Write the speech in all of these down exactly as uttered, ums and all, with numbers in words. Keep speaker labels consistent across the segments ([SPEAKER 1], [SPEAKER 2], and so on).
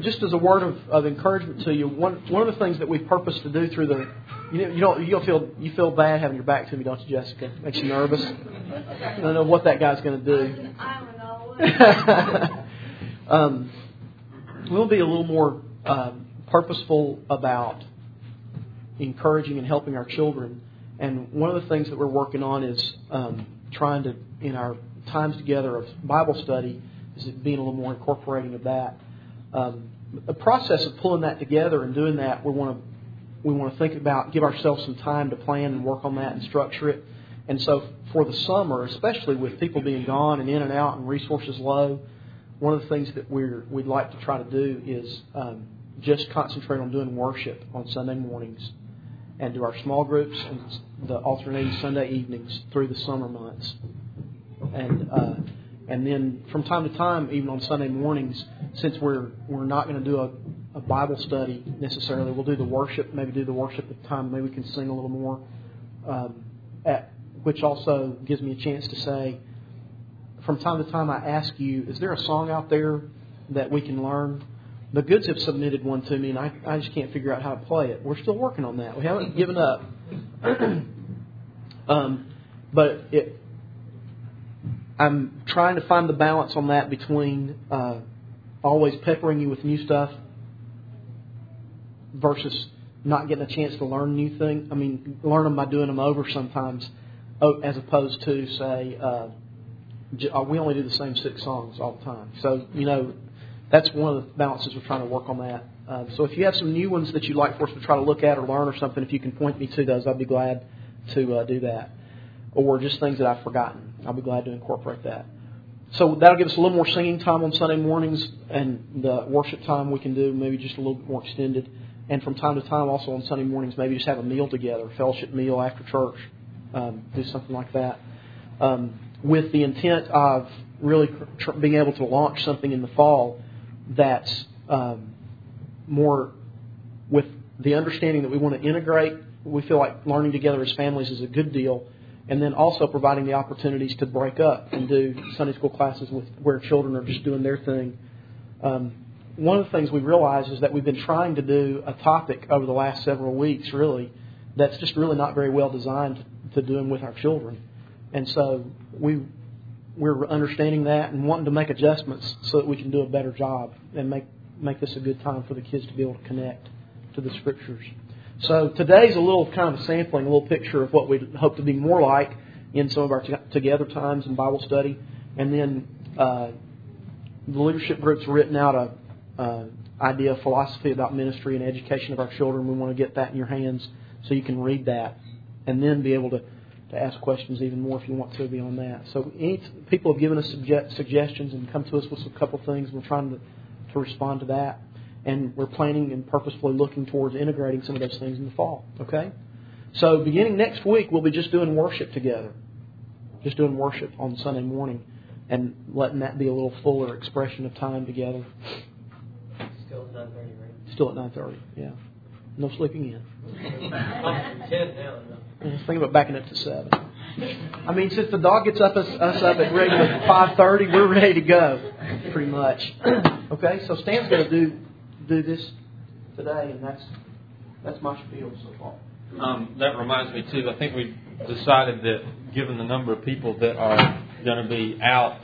[SPEAKER 1] just as a word of, of encouragement to you, one one of the things that we purpose to do through the, you know, you don't you don't feel you feel bad having your back to me, don't you, Jessica? Makes you nervous. I don't know what that guy's going to do. um, we'll be a little more um, purposeful about encouraging and helping our children. And one of the things that we're working on is um, trying to, in our times together of Bible study, is being a little more incorporating of that. Um, the process of pulling that together and doing that, we want to we want to think about, give ourselves some time to plan and work on that and structure it. And so for the summer, especially with people being gone and in and out and resources low, one of the things that we're, we'd like to try to do is um, just concentrate on doing worship on Sunday mornings and do our small groups and the alternating Sunday evenings through the summer months. And uh, and then from time to time, even on Sunday mornings, since we're we're not going to do a, a Bible study necessarily, we'll do the worship, maybe do the worship at the time, maybe we can sing a little more, um, at, which also gives me a chance to say, from time to time I ask you, is there a song out there that we can learn? The Goods have submitted one to me, and I, I just can't figure out how to play it. We're still working on that. We haven't given up. um, but it, I'm trying to find the balance on that between uh, always peppering you with new stuff versus not getting a chance to learn new things. I mean, learn them by doing them over sometimes, as opposed to, say, uh, we only do the same six songs all the time. So, you know, that's one of the balances we're trying to work on that. Uh, so if you have some new ones that you'd like for us to try to look at or learn or something, if you can point me to those, I'd be glad to uh, do that. Or just things that I've forgotten, I'll be glad to incorporate that. So that'll give us a little more singing time on Sunday mornings, and the worship time we can do maybe just a little bit more extended. And from time to time also on Sunday mornings, maybe just have a meal together, a fellowship meal after church, um, do something like that. Um, with the intent of really tr- being able to launch something in the fall that's um, more with the understanding that we want to integrate. We feel like learning together as families is a good deal. And then also providing the opportunities to break up and do Sunday school classes with where children are just doing their thing. Um, one of the things we realize is that we've been trying to do a topic over the last several weeks, really, that's just really not very well designed to doing with our children. And so we, we're understanding that and wanting to make adjustments so that we can do a better job and make, make this a good time for the kids to be able to connect to the Scriptures. So today's a little kind of a sampling, a little picture of what we hope to be more like in some of our t- together times in Bible study. And then uh, the leadership group's written out a uh, idea, a philosophy about ministry and education of our children. We want to get that in your hands so you can read that and then be able to, to ask questions even more if you want to beyond that. So any t- people have given us suge- suggestions and come to us with a couple things. We're trying to, to respond to that. And we're planning and purposefully looking towards integrating some of those things in the fall. Okay? So beginning next week, we'll be just doing worship together. Just doing worship on Sunday morning and letting that be a little fuller expression of time together.
[SPEAKER 2] Still at nine thirty, right?
[SPEAKER 1] Still at nine thirty, yeah. No sleeping in.
[SPEAKER 2] ten now.
[SPEAKER 1] I was thinking about backing it to seven. I mean, since the dog gets up us, us up at regular five thirty, we're ready to go, pretty much. Okay? So Stan's going to do... do this today, and that's that's my spiel so far.
[SPEAKER 3] Um, that reminds me, too, I think we've decided that given the number of people that are going to be out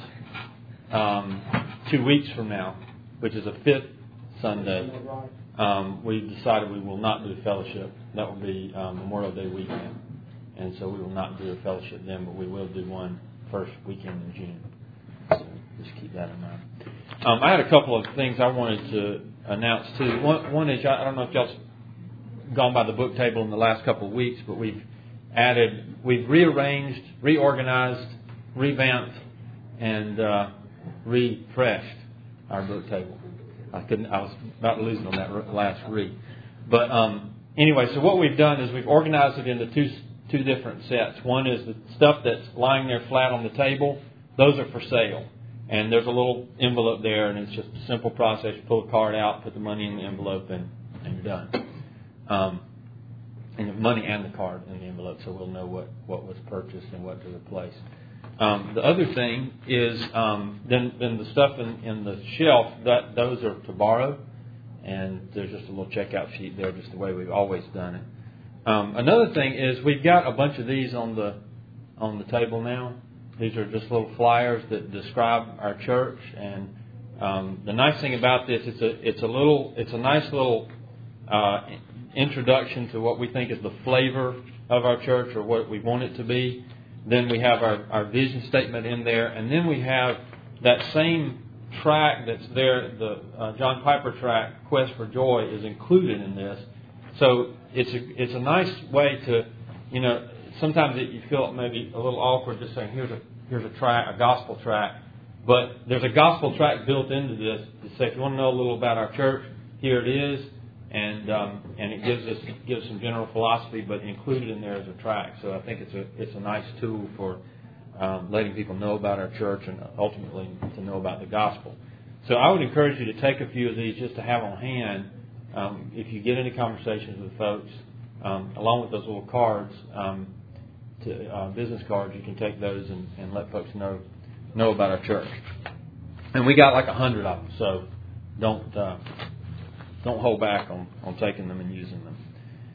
[SPEAKER 3] um, two weeks from now, which is a fifth Sunday, um, we decided we will not do fellowship. That will be um, Memorial Day weekend. And so we will not do a fellowship then, but we will do one first weekend in June. So just keep that in mind. Um, I had a couple of things I wanted to announce too. One, one is, I don't know if y'all's gone by the book table in the last couple of weeks, but we've added, we've rearranged, reorganized, revamped, and uh, refreshed our book table. I couldn't. I was about losing on that last read. But um, anyway, so what we've done is we've organized it into two two different sets. One is the stuff that's lying there flat on the table. Those are for sale. And there's a little envelope there, and it's just a simple process. You pull a card out, put the money in the envelope, and, and you're done. Um, and the money and the card in the envelope, so we'll know what, what was purchased and what to replace. Um, the other thing is um, then then the stuff in, in the shelf, that those are to borrow. and there's just a little checkout sheet there, just the way we've always done it. Um, another thing is we've got a bunch of these on the on the table now. These are just little flyers that describe our church, and um, the nice thing about this, it's a it's a little it's a nice little uh, introduction to what we think is the flavor of our church or what we want it to be. Then we have our, our vision statement in there, and then we have that same track that's there, the uh, John Piper track, Quest for Joy, is included in this. So it's a it's a nice way to, you know, sometimes it, you feel maybe a little awkward just saying here's a here's a track, a gospel track, but there's a gospel track built into this to say if you want to know a little about our church, here it is, and um, and it gives us gives some general philosophy, but included in there is a track. So I think it's a it's a nice tool for um, letting people know about our church and ultimately to know about the gospel. So I would encourage you to take a few of these just to have on hand. Um, if you get into conversations with folks, um, along with those little cards, um, to, uh, business cards, you can take those and, and let folks know know about our church. And we got like a hundred of them, so don't uh, don't hold back on, on taking them and using them.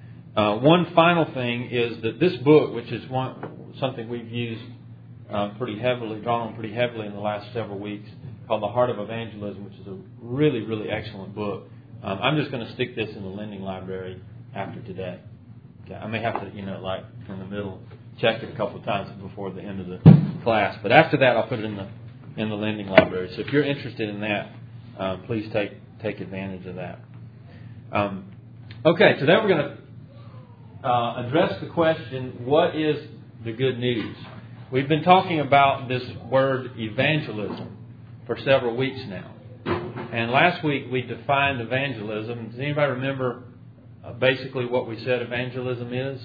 [SPEAKER 3] Uh, one final thing is that this book, which is one something we've used uh, pretty heavily, drawn on pretty heavily in the last several weeks, called The Heart of Evangelism, which is a really, really excellent book. Um, I'm just going to stick this in the lending library after today. Okay, I may have to, you know, like in the middle, check it a couple of times before the end of the class. But after that, I'll put it in the in the lending library. So if you're interested in that, uh, please take take advantage of that. Um, okay, so then we're going to uh, address the question: what is the good news? We've been talking about this word evangelism for several weeks now. And last week we defined evangelism. Does anybody remember uh, basically what we said evangelism is?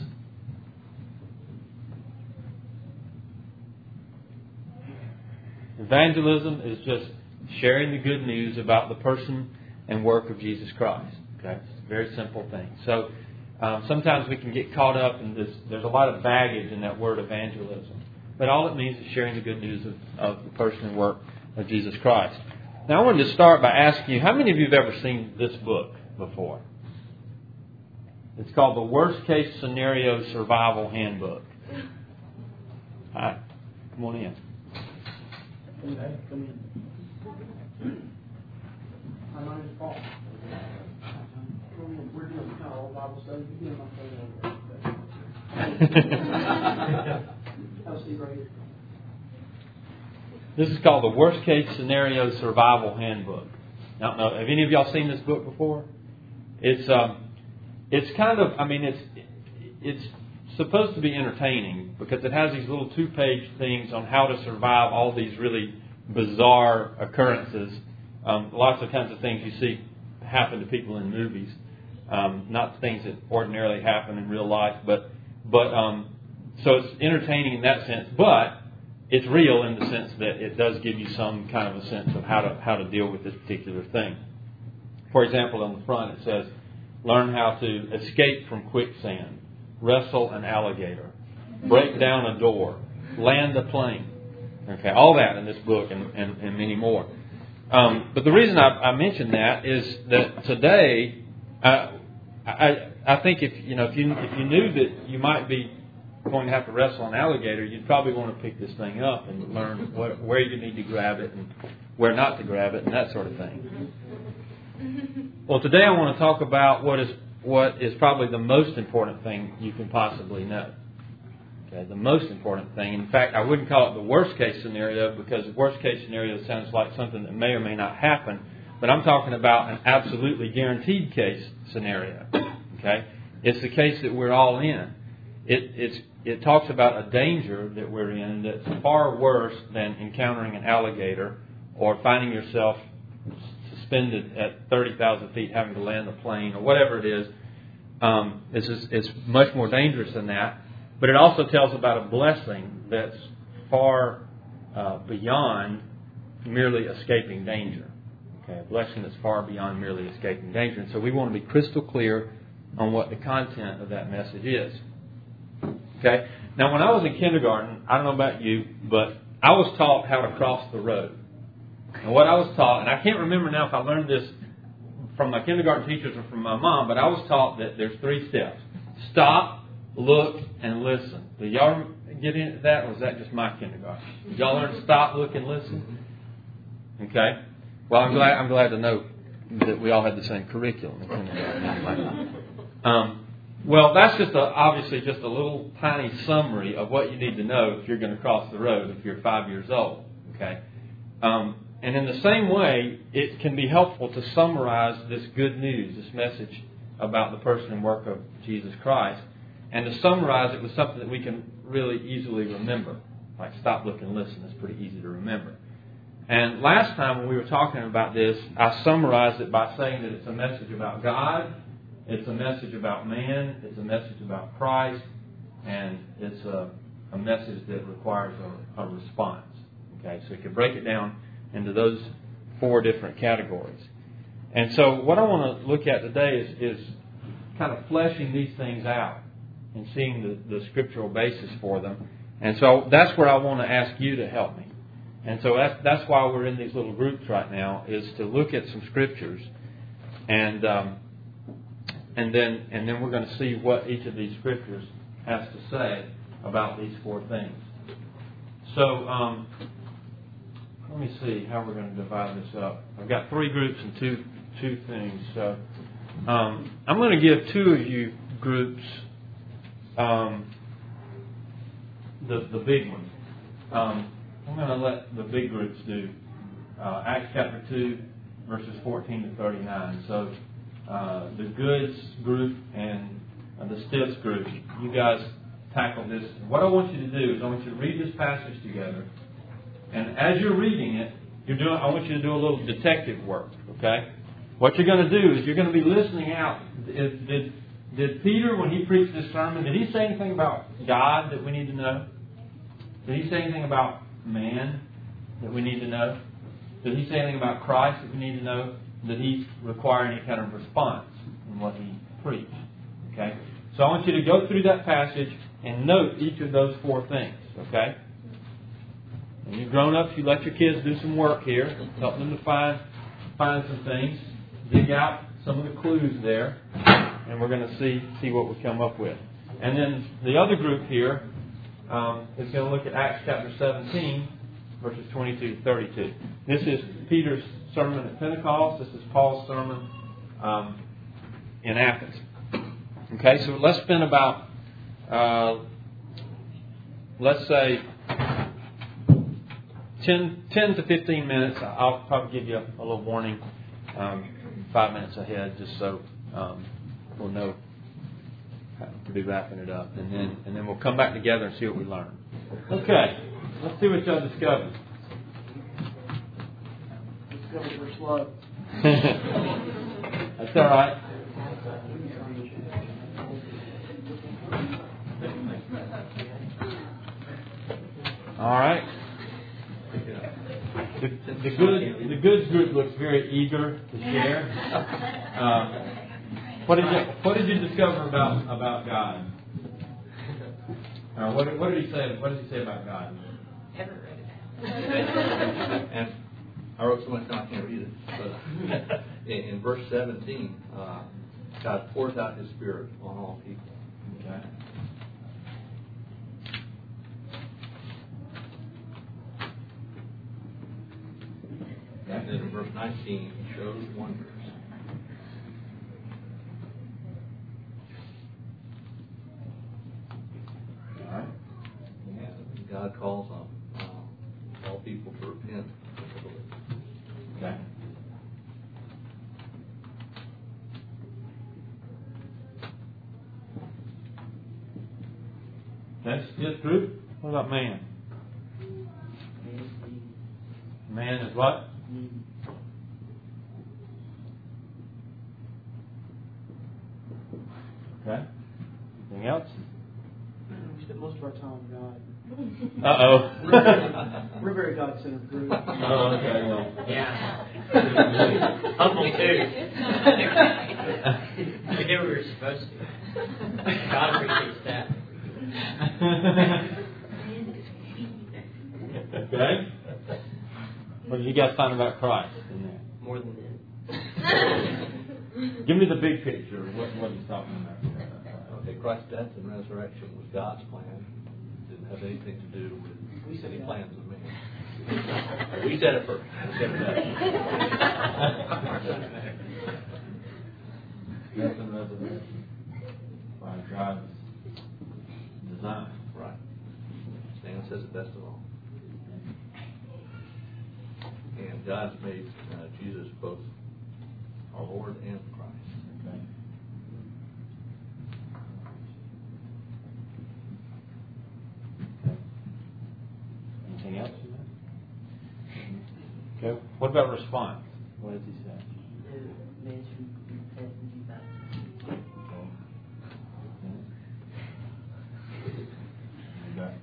[SPEAKER 3] Evangelism is just sharing the good news about the person and work of Jesus Christ. Okay, it's a very simple thing. So um, sometimes we can get caught up in this. There's a lot of baggage in that word evangelism. But all it means is sharing the good news of, of the person and work of Jesus Christ. Now, I wanted to start by asking you, how many of you have ever seen this book before? It's called The Worst Case Scenario Survival Handbook. All right, come on in.
[SPEAKER 1] Okay, come in. My name is Paul. We're doing kind of old Bible study. You get my phone over. I'll see right here.
[SPEAKER 3] This is called The Worst Case Scenario Survival Handbook. I don't know, have any of y'all seen this book before? It's um, it's kind of, I mean, it's it's supposed to be entertaining because it has these little two-page things on how to survive all these really bizarre occurrences. Um, lots of kinds of things you see happen to people in movies, um, not things that ordinarily happen in real life, but but um, so it's entertaining in that sense, but it's real in the sense that it does give you some kind of a sense of how to how to deal with this particular thing. For example, on the front it says, learn how to escape from quicksand, wrestle an alligator, break down a door, land a plane. Okay, all that in this book and, and, and many more. Um, but the reason I, I mention that is that today, uh, I I think if you know if you if you knew that you might be going to have to wrestle an alligator, you'd probably want to pick this thing up and learn what, where you need to grab it and where not to grab it and that sort of thing. Well, today I want to talk about what is what is probably the most important thing you can possibly know. Okay, the most important thing. In fact, I wouldn't call it the worst case scenario because the worst case scenario sounds like something that may or may not happen. But I'm talking about an absolutely guaranteed case scenario. Okay, it's the case that we're all in. It, it's, it talks about a danger that we're in that's far worse than encountering an alligator or finding yourself suspended at thirty thousand feet having to land a plane or whatever it is. Um, it's, it's much more dangerous than that. But it also tells about a blessing that's far uh, beyond merely escaping danger. Okay, a blessing that's far beyond merely escaping danger. And so we want to be crystal clear on what the content of that message is. Okay. Now, when I was in kindergarten, I don't know about you, but I was taught how to cross the road. And what I was taught, and I can't remember now if I learned this from my kindergarten teachers or from my mom, but I was taught that there's three steps. Stop, look, and listen. Did y'all get into that, or was that just my kindergarten? Did y'all learn to stop, look, and listen? Okay. Well, I'm glad I'm glad to know that we all had the same curriculum in kindergarten. Um, well, that's just a, obviously just a little tiny summary of what you need to know if you're going to cross the road if you're five years old. Okay. Um, and in the same way, it can be helpful to summarize this good news, this message about the person and work of Jesus Christ, and to summarize it with something that we can really easily remember. Like stop, look, and listen. It's pretty easy to remember. And last time when we were talking about this, I summarized it by saying that it's a message about God, it's a message about man, it's a message about Christ, and it's a, a message that requires a, a response. Okay, so you can break it down into those four different categories. And so what I want to look at today is, is kind of fleshing these things out and seeing the, the scriptural basis for them. And so that's where I want to ask you to help me. And so that's, that's why we're in these little groups right now, is to look at some scriptures, and um, and then and then we're going to see what each of these scriptures has to say about these four things. So um, let me see how we're going to divide this up. I've got three groups and two two things. So um, I'm going to give two of you groups um, the the big one. Um, I'm going to let the big groups do uh, Acts chapter two, verses fourteen to thirty-nine. So uh, the goods group and uh, the stiffs group, you guys tackle this. What I want you to do is I want you to read this passage together. And as you're reading it, you're doing. I want you to do a little detective work, okay? What you're going to do is you're going to be listening out. Did, did, did Peter, when he preached this sermon, did he say anything about God that we need to know? Did he say anything about man that we need to know? Did he say anything about Christ that we need to know? Did he require any kind of response in what he preached? Okay? So I want you to go through that passage and note each of those four things, okay? And you grown-ups, you let your kids do some work here. Help them to find find some things. Dig out some of the clues there. And we're going to see see what we come up with. And then the other group here um, is going to look at Acts chapter seventeen, verses twenty-two to thirty-two. This is Peter's sermon at Pentecost. This is Paul's sermon um, in Athens. Okay, so let's spend about, uh, let's say, ten, ten to fifteen minutes. I'll probably give you a, a little warning, um, five minutes ahead, just so um, we'll know how to be wrapping it up. And then and then we'll come back together and see what we learn. Okay, let's see what y'all discovered.
[SPEAKER 1] Discovered we're slow.
[SPEAKER 3] That's all right. All right. The, the good the goods group looks very eager to share. Um, what did you what did you discover about about God? Uh, what, what did he say? What did he say about God?
[SPEAKER 2] Haven't read it.
[SPEAKER 4] And I wrote so much down I can't read it. But in, in verse seventeen, uh, God pours out His Spirit on all people.
[SPEAKER 3] Okay.
[SPEAKER 4] And then in verse nineteen, He shows wonders.
[SPEAKER 3] All right.
[SPEAKER 4] And God calls on uh, all people to repent.
[SPEAKER 3] Okay. That's his group. What about man? Man is what? Okay. Anything else?
[SPEAKER 1] We spend most of our time with God.
[SPEAKER 3] Uh oh.
[SPEAKER 1] We're a very God-centered group.
[SPEAKER 3] Oh, okay. Well.
[SPEAKER 2] Yeah. Humble too. We knew we were supposed to. God appreciates that.
[SPEAKER 3] Okay. What did you guys find about Christ in there?
[SPEAKER 2] More than that.
[SPEAKER 3] Give me the big picture of what, what he's talking about.
[SPEAKER 4] Okay, Christ's death and resurrection was God's plan. It didn't have anything to do with any plans of man. We said it first. We said it best.
[SPEAKER 3] Death and resurrection by God's design.
[SPEAKER 4] Right. Stan says it best of all. And God's made uh, Jesus both our Lord and Christ.
[SPEAKER 3] Okay. Anything else? Okay. What about response? What does he say?
[SPEAKER 5] Man should repent and be baptized.
[SPEAKER 3] Okay.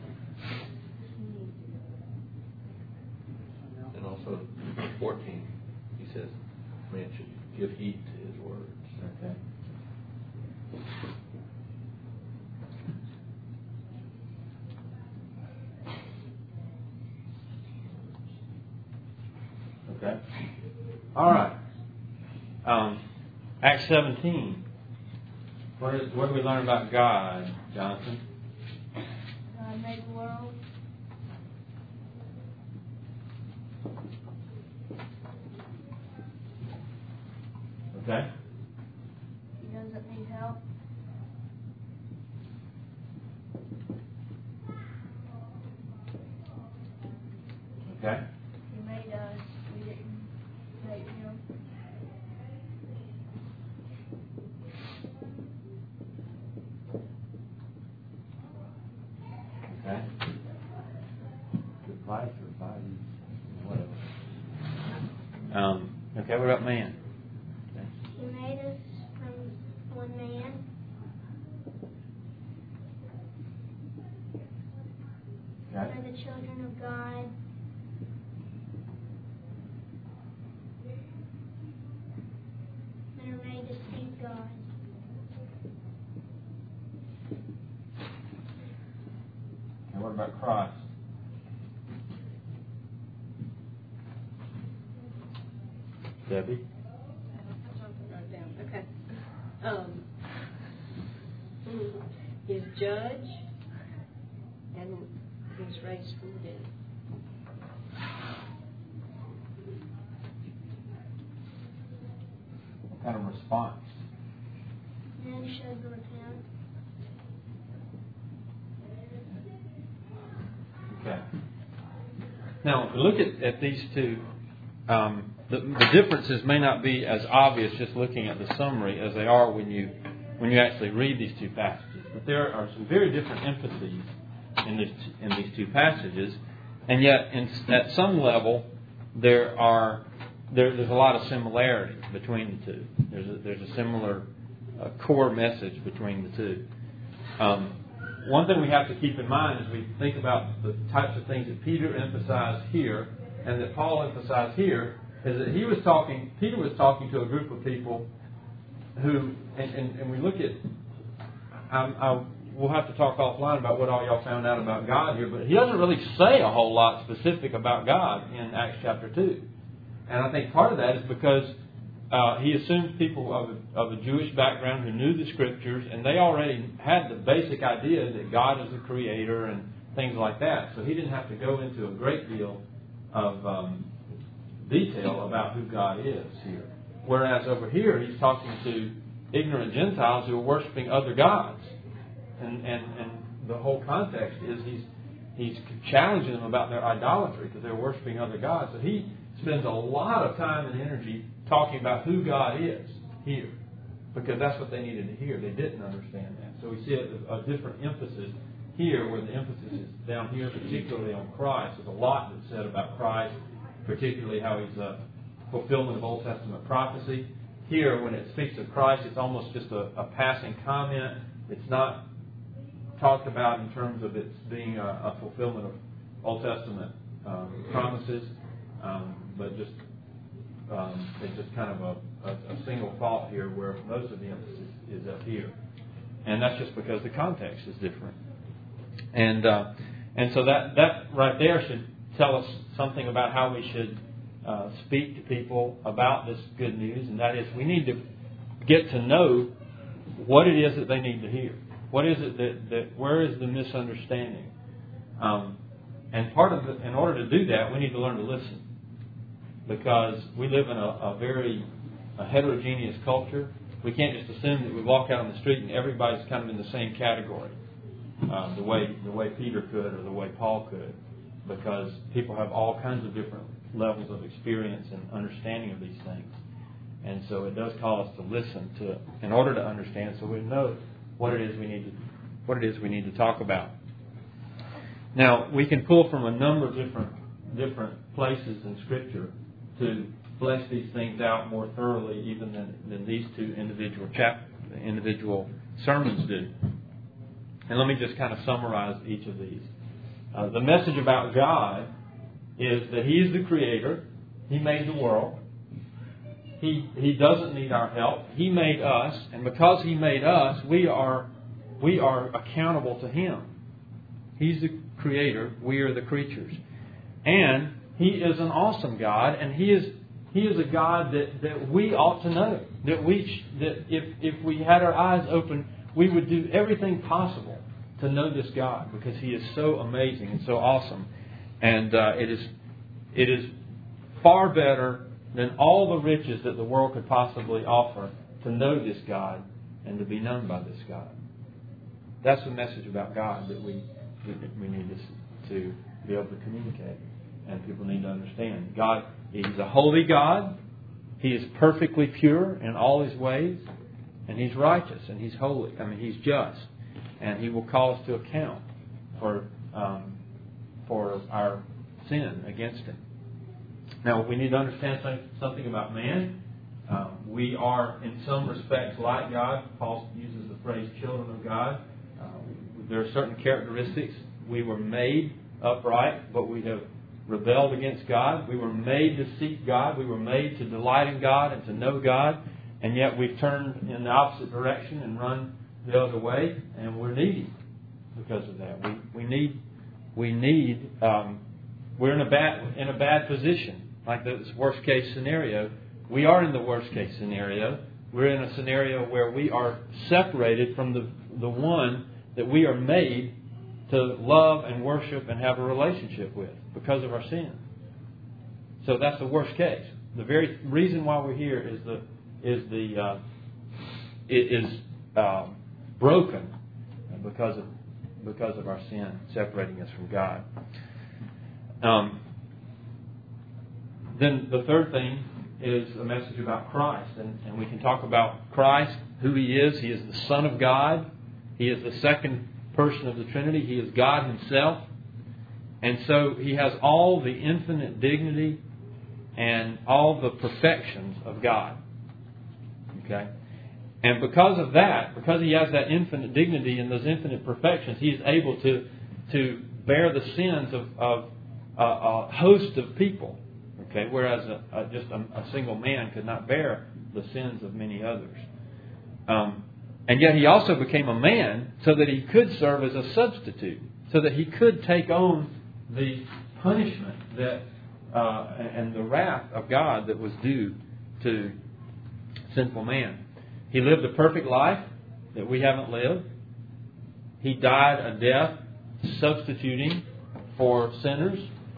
[SPEAKER 4] And also, fourteen, he says, man should give heed to his words.
[SPEAKER 3] Okay. Okay. All right. Um, Acts seventeen. What, is, what do we learn about God, Jonathan?
[SPEAKER 6] God made the world.
[SPEAKER 3] Okay.
[SPEAKER 6] He doesn't need help.
[SPEAKER 3] Okay.
[SPEAKER 6] He made us. We didn't make him.
[SPEAKER 3] Okay. Good price or value, whatever. Um, okay, what about man? Okay.
[SPEAKER 6] He made us from one man.
[SPEAKER 3] Okay.
[SPEAKER 6] We're the children of God. And are made to seek God.
[SPEAKER 3] And what about Christ? Debbie?
[SPEAKER 7] Something wrote down. Okay. Um, he's judge and he's raised from the dead.
[SPEAKER 3] What kind of response?
[SPEAKER 6] Men should repent.
[SPEAKER 3] Okay. Now, look at, at these two. Um, the, the differences may not be as obvious just looking at the summary as they are when you when you actually read these two passages. But there are some very different emphases in these in these two passages, and yet in, at some level there are there, there's a lot of similarity between the two. There's a, there's a similar uh, core message between the two. Um, One thing we have to keep in mind as we think about the types of things that Peter emphasized here and that Paul emphasized here is that he was talking, Peter was talking to a group of people who, and, and, and we look at, um, I, we'll have to talk offline about what all y'all found out about God here, but he doesn't really say a whole lot specific about God in Acts chapter two. And I think part of that is because Uh, he assumed people of a, of a Jewish background who knew the Scriptures, and they already had the basic idea that God is a creator and things like that. So he didn't have to go into a great deal of um, detail about who God is here. Whereas over here, he's talking to ignorant Gentiles who are worshiping other gods. And, and, and the whole context is he's, he's challenging them about their idolatry because they're worshiping other gods. So he spends a lot of time and energy talking about who God is here, because that's what they needed to hear. They didn't understand that. So we see a, a different emphasis here, where the emphasis is down here, particularly on Christ. There's a lot that's said about Christ, particularly how he's a fulfillment of Old Testament prophecy. Here, when it speaks of Christ, it's almost just a, a passing comment. It's not talked about in terms of its being a, a fulfillment of Old Testament um, promises, um, but just Um, it's just kind of a, a, a single thought here where most of the emphasis is up here. And that's just because the context is different. And uh, and so that, that right there should tell us something about how we should uh, speak to people about this good news. And that is we need to get to know what it is that they need to hear. What is it that, that where is the misunderstanding? Um, and part of the, in order to do that, we need to learn to listen. Because we live in a, a very a heterogeneous culture. We can't just assume that we walk out on the street and everybody's kind of in the same category, uh, the way the way Peter could or the way Paul could, because people have all kinds of different levels of experience and understanding of these things, and so it does call us to listen to in order to understand, so we know what it is we need to what it is we need to talk about. Now we can pull from a number of different different places in Scripture to flesh these things out more thoroughly even than, than these two individual chap, individual sermons do. And let me just kind of summarize each of these. Uh, the message about God is that He is the Creator. He made the world. He He doesn't need our help. He made us, and because He made us, we are we are accountable to Him. He's the Creator. We are the creatures. And He is an awesome God, and He is He is a God that, that we ought to know. That we that if if we had our eyes open, we would do everything possible to know this God, because He is so amazing and so awesome. And uh, it is it is far better than all the riches that the world could possibly offer to know this God and to be known by this God. That's the message about God that we we need to, to be able to communicate, and people need to understand. God, He's a holy God. He is perfectly pure in all His ways, and He's righteous and He's holy. I mean, He's just, and He will call us to account for um, for our sin against Him. Now, we need to understand something about man. Um, we are, in some respects, like God. Paul uses the phrase "children of God." Uh, there are certain characteristics. We were made upright, but we have rebelled against God. We were made to seek God. We were made to delight in God and to know God. And yet we've turned in the opposite direction and run the other way, and we're needy because of that. We we need we need um, we're in a bad in a bad position. Like this worst case scenario, we are in the worst case scenario. We're in a scenario where we are separated from the the one that we are made to love and worship and have a relationship with because of our sin. So that's the worst case. The very reason why we're here is the is the uh, it is uh, broken because of because of our sin separating us from God. Um, then the third thing is a message about Christ, and, and we can talk about Christ, who He is. He is the Son of God. He is the second person of the Trinity. He is God Himself. And so He has all the infinite dignity and all the perfections of God. Okay? And because of that, because He has that infinite dignity and those infinite perfections, He is able to, to bear the sins of, of a, a host of people. Okay? Whereas a, a, just a, a single man could not bear the sins of many others. Um, and yet He also became a man so that He could serve as a substitute, so that He could take on the punishment that uh, and the wrath of God that was due to sinful man. He lived a perfect life that we haven't lived. He died a death substituting for sinners,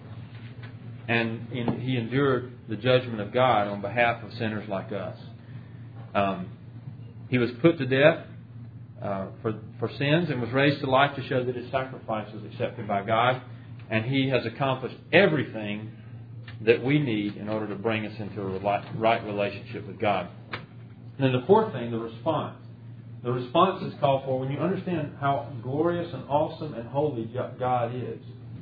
[SPEAKER 3] and in, He endured the judgment of God on behalf of sinners like us. Um, he was put to death uh, for for sins and was raised to life to show that His sacrifice was accepted by God. And He has accomplished everything that we need in order to bring us into a right relationship with God. And then the fourth thing, the response. The response is called for when you understand how glorious and awesome and holy God is,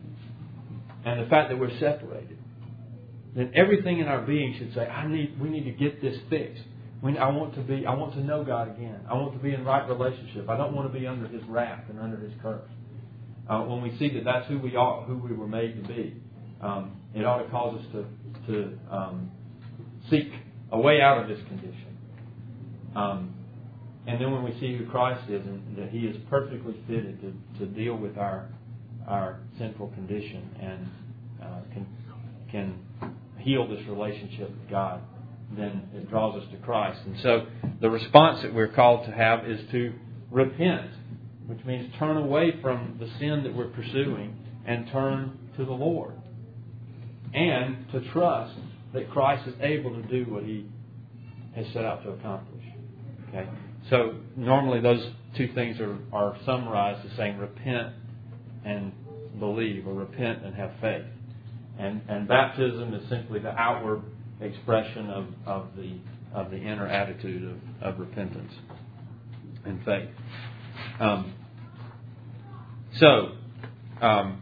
[SPEAKER 3] and the fact that we're separated. Then everything in our being should say, "I need. We need to get this fixed. We, I want to be. I want to know God again. I want to be in right relationship. I don't want to be under His wrath and under His curse." Uh, when we see that that's who we are, who we were made to be, um, it ought to cause us to to um, seek a way out of this condition. Um, and then when we see who Christ is and that He is perfectly fitted to, to deal with our our sinful condition and uh, can can heal this relationship with God, then it draws us to Christ. And so the response that we're called to have is to repent, which means turn away from the sin that we're pursuing and turn to the Lord. And to trust that Christ is able to do what He has set out to accomplish. Okay? So normally those two things are, are summarized as saying repent and believe, or repent and have faith. And and baptism is simply the outward expression of, of the of the inner attitude of, of repentance and faith. Um, so um,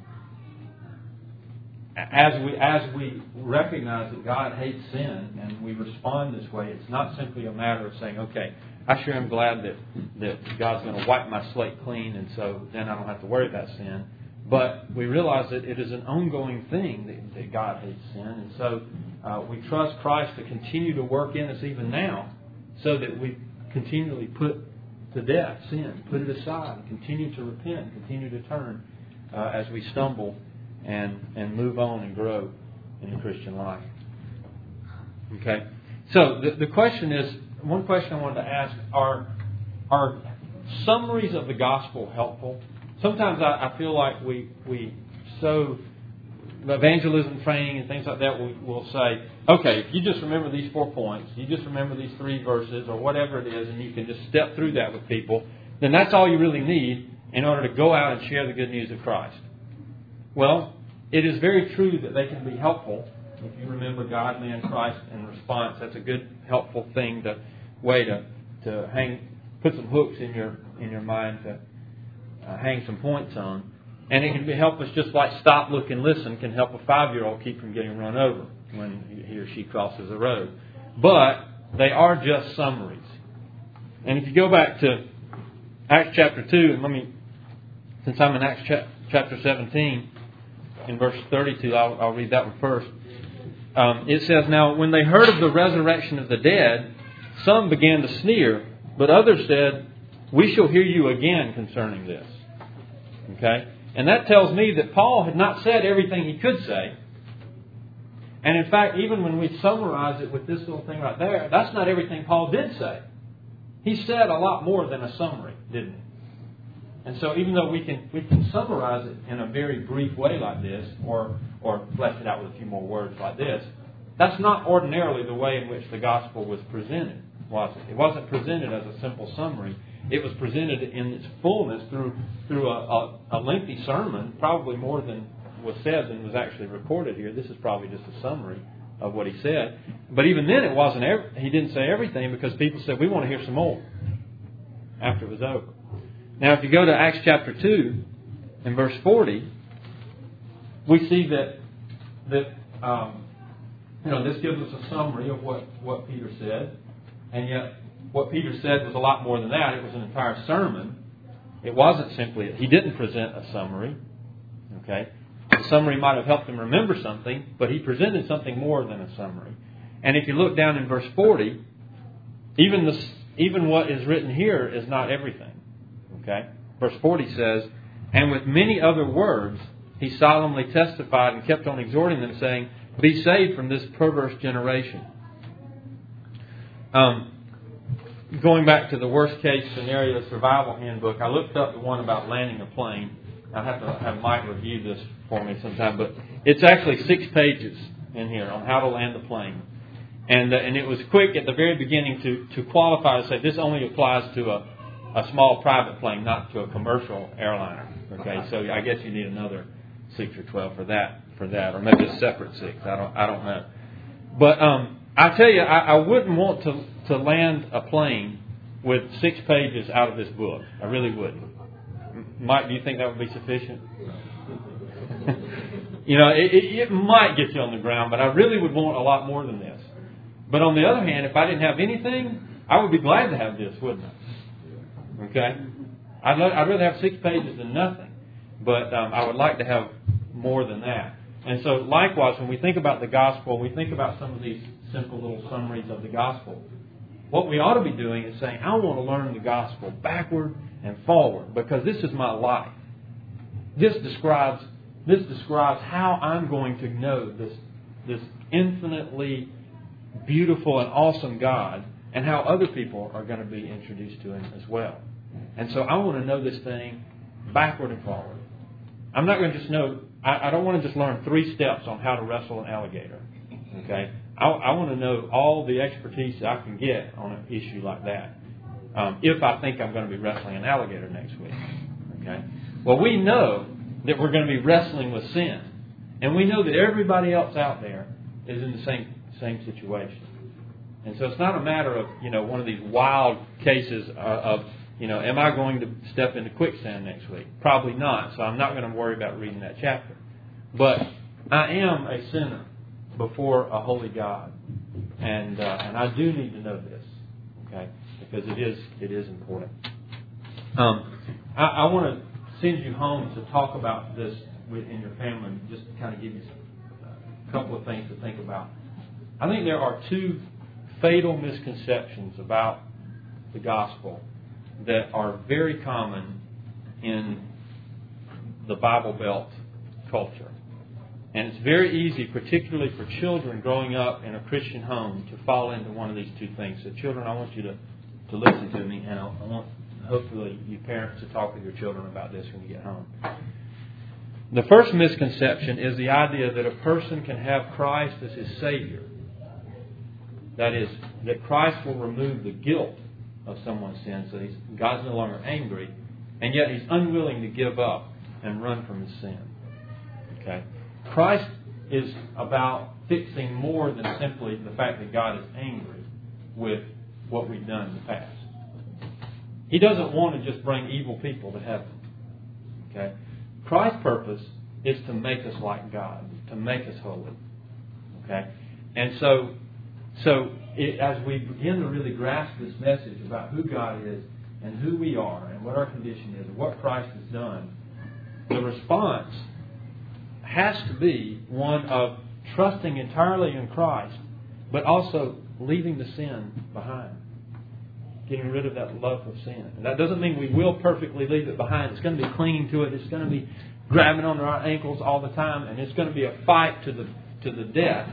[SPEAKER 3] as we as we recognize that God hates sin and we respond this way, it's not simply a matter of saying, okay, I sure am glad that, that God's going to wipe my slate clean, and so then I don't have to worry about sin. But we realize that it is an ongoing thing that, that God hates sin. And so uh, we trust Christ to continue to work in us even now, so that we continually put to death sin, put it aside, and continue to repent, continue to turn uh, as we stumble and, and move on and grow in the Christian life. Okay? So the, the question is, one question I wanted to ask, are, are summaries of the gospel helpful? Sometimes I, I feel like we we so evangelism training and things like that, we, we'll say, okay, if you just remember these four points, you just remember these three verses or whatever it is, and you can just step through that with people, then that's all you really need in order to go out and share the good news of Christ. Well, it is very true that they can be helpful. If you remember God, man, Christ, and response, that's a good, helpful thing, to way to to hang, put some hooks in your in your mind to Uh, hang some points on. And it can be help us just like stop, look, and listen can help a five-year-old keep from getting run over when he or she crosses the road. But they are just summaries. And if you go back to Acts chapter two, and let me, since I'm in Acts cha- chapter seventeen, in verse thirty-two, I'll, I'll read that one first. Um, it says, "Now when they heard of the resurrection of the dead, some began to sneer, but others said, 'We shall hear you again concerning this.'" Okay? And that tells me that Paul had not said everything he could say. And in fact, even when we summarize it with this little thing right there, that's not everything Paul did say. He said a lot more than a summary, didn't he? And so even though we can we can summarize it in a very brief way like this, or, or flesh it out with a few more words like this, that's not ordinarily the way in which the gospel was presented, was it? It wasn't presented as a simple summary. It was presented in its fullness through through a, a, a lengthy sermon, probably more than was said than was actually recorded here. This is probably just a summary of what he said. But even then, it wasn't. Every, he didn't say everything, because people said, "We want to hear some more," after it was over. Now, if you go to Acts chapter two, in verse forty, we see that that um, you know this gives us a summary of what what Peter said, and yet what Peter said was a lot more than that. It was an entire sermon. It wasn't simply, he didn't present a summary. Okay? The summary might have helped him remember something, but he presented something more than a summary. And if you look down in verse forty, even the, even what is written here is not everything. Okay? Verse forty says, "And with many other words he solemnly testified and kept on exhorting them, saying, 'Be saved from this perverse generation.'" Um... Going back to the worst case scenario survival handbook, I looked up the one about landing a plane. I'll have to have Mike review this for me sometime, but it's actually six pages in here on how to land a plane. And uh, and it was quick at the very beginning to, to qualify to say this only applies to a, a small private plane, not to a commercial airliner. Okay, so I guess you need another six or twelve for that, for that, or maybe a separate six. I don't I don't know. But um, I tell you, I, I wouldn't want to. to land a plane with six pages out of this book. I really wouldn't. Mike, do you think that would be sufficient? You know, it, it, it might get you on the ground, but I really would want a lot more than this. But on the other hand, if I didn't have anything, I would be glad to have this, wouldn't I? Okay? I'd, lo- I'd rather have six pages than nothing. But um, I would like to have more than that. And so likewise, when we think about the gospel, we think about some of these simple little summaries of the gospel. What we ought to be doing is saying, I want to learn the gospel backward and forward, because this is my life. This describes this describes how I'm going to know this this infinitely beautiful and awesome God, and how other people are going to be introduced to Him as well. And so I want to know this thing backward and forward. I'm not going to just know, I, I don't want to just learn three steps on how to wrestle an alligator. Okay? I, I want to know all the expertise that I can get on an issue like that. Um, if I think I'm going to be wrestling an alligator next week. Okay? Well, we know that we're going to be wrestling with sin. And we know that everybody else out there is in the same same situation. And so it's not a matter of, you know, one of these wild cases uh, of, you know, am I going to step into quicksand next week? Probably not. So I'm not going to worry about reading that chapter. But I am a sinner before a holy God. And uh, and I do need to know this. Okay? Because it is it is important. Um, I, I want to send you home to talk about this within your family, and just to kind of give you a couple of things to think about. I think there are two fatal misconceptions about the gospel that are very common in the Bible Belt culture. And it's very easy, particularly for children growing up in a Christian home, to fall into one of these two things. So children, I want you to, to listen to me, and I want hopefully you parents to talk with your children about this when you get home. The first misconception is the idea that a person can have Christ as his Savior. That is, that Christ will remove the guilt of someone's sin, so he's, God's no longer angry, and yet He's unwilling to give up and run from his sin. Okay? Christ is about fixing more than simply the fact that God is angry with what we've done in the past. He doesn't want to just bring evil people to heaven. Okay? Christ's purpose is to make us like God, to make us holy. Okay? And so, so it, as we begin to really grasp this message about who God is and who we are and what our condition is and what Christ has done, the response has to be one of trusting entirely in Christ, but also leaving the sin behind. Getting rid of that love of sin. And that doesn't mean we will perfectly leave it behind. It's going to be clinging to it. It's going to be grabbing onto our ankles all the time. And it's going to be a fight to the to the death.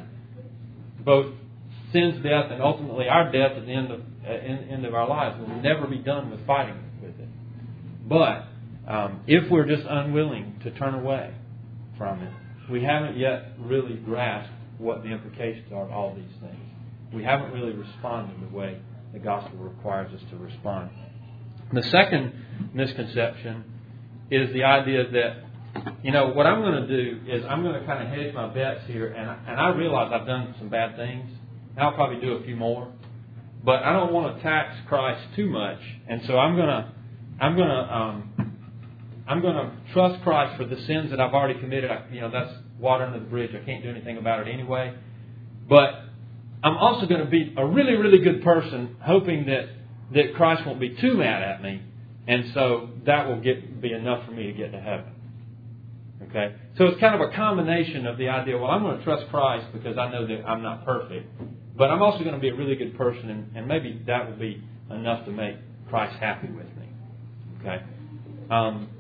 [SPEAKER 3] Both sin's death and ultimately our death at the end of uh, end, end of our lives. We'll never be done with fighting with it. But um, if we're just unwilling to turn away from it, we haven't yet really grasped what the implications are of all these things. We haven't really responded the way the gospel requires us to respond. The second misconception is the idea that, you know, what I'm going to do is I'm going to kind of hedge my bets here, and I, and I realize I've done some bad things. I'll probably do a few more, but I don't want to tax Christ too much, and so I'm going to, I'm going to, um, I'm going to trust Christ for the sins that I've already committed. I, you know, that's water under the bridge. I can't do anything about it anyway, but I'm also going to be a really, really good person, hoping that, that Christ won't be too mad at me, and so that will get be enough for me to get to heaven. Okay? So it's kind of a combination of the idea, well, I'm going to trust Christ because I know that I'm not perfect, but I'm also going to be a really good person, and, and maybe that will be enough to make Christ happy with me. Okay? Um,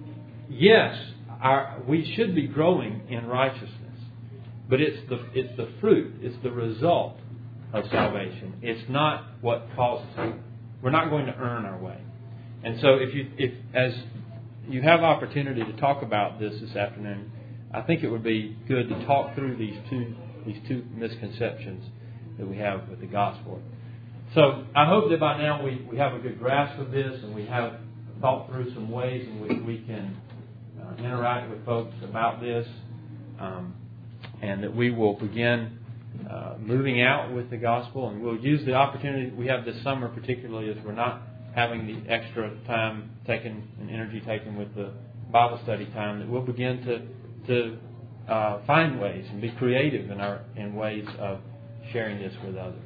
[SPEAKER 3] yes, our, we should be growing in righteousness. But it's the it's the fruit, it's the result of salvation. It's not what causes it. We're not going to earn our way. And so if you if as you have opportunity to talk about this this afternoon, I think it would be good to talk through these two these two misconceptions that we have with the gospel. So I hope that by now we, we have a good grasp of this, and we have thought through some ways in which we can uh, interact with folks about this. Um, And that we will begin uh, moving out with the gospel, and we'll use the opportunity we have this summer, particularly as we're not having the extra time taken and energy taken with the Bible study time. That we'll begin to to uh, find ways and be creative in our in ways of sharing this with others.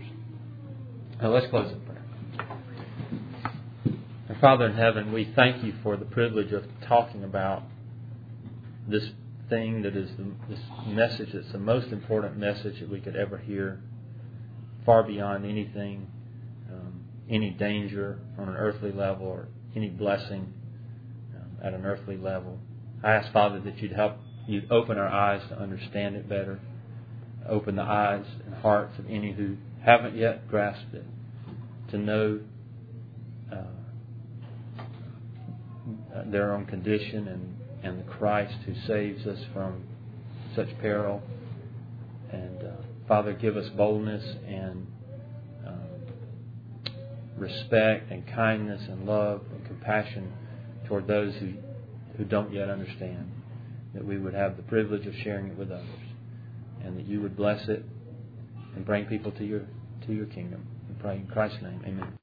[SPEAKER 3] Now let's close in prayer. Our Father in heaven, we thank You for the privilege of talking about this thing that is the, this message that's the most important message that we could ever hear, far beyond anything, um, any danger on an earthly level or any blessing um, at an earthly level. I ask, Father, that You'd help, You'd open our eyes to understand it better, open the eyes and hearts of any who haven't yet grasped it, to know uh, their own condition and, and the Christ who saves us from such peril. And uh, Father, give us boldness and um, respect and kindness and love and compassion toward those who, who don't yet understand, that we would have the privilege of sharing it with others, and that you would bless it and bring people to your to your kingdom. We pray in Christ's name. Amen.